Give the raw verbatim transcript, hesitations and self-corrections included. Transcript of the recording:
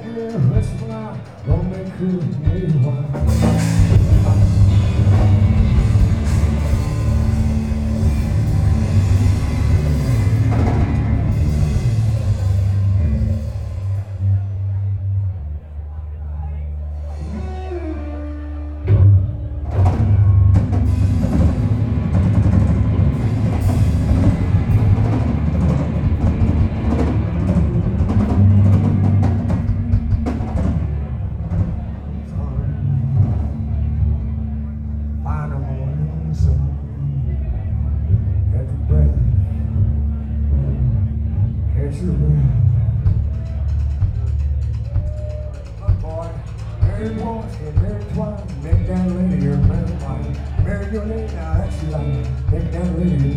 laisse-moi dans mes creux miroirs. Marry once and marry twice, make that lady your man wife. Marry your lady, now that's your life. Make that lady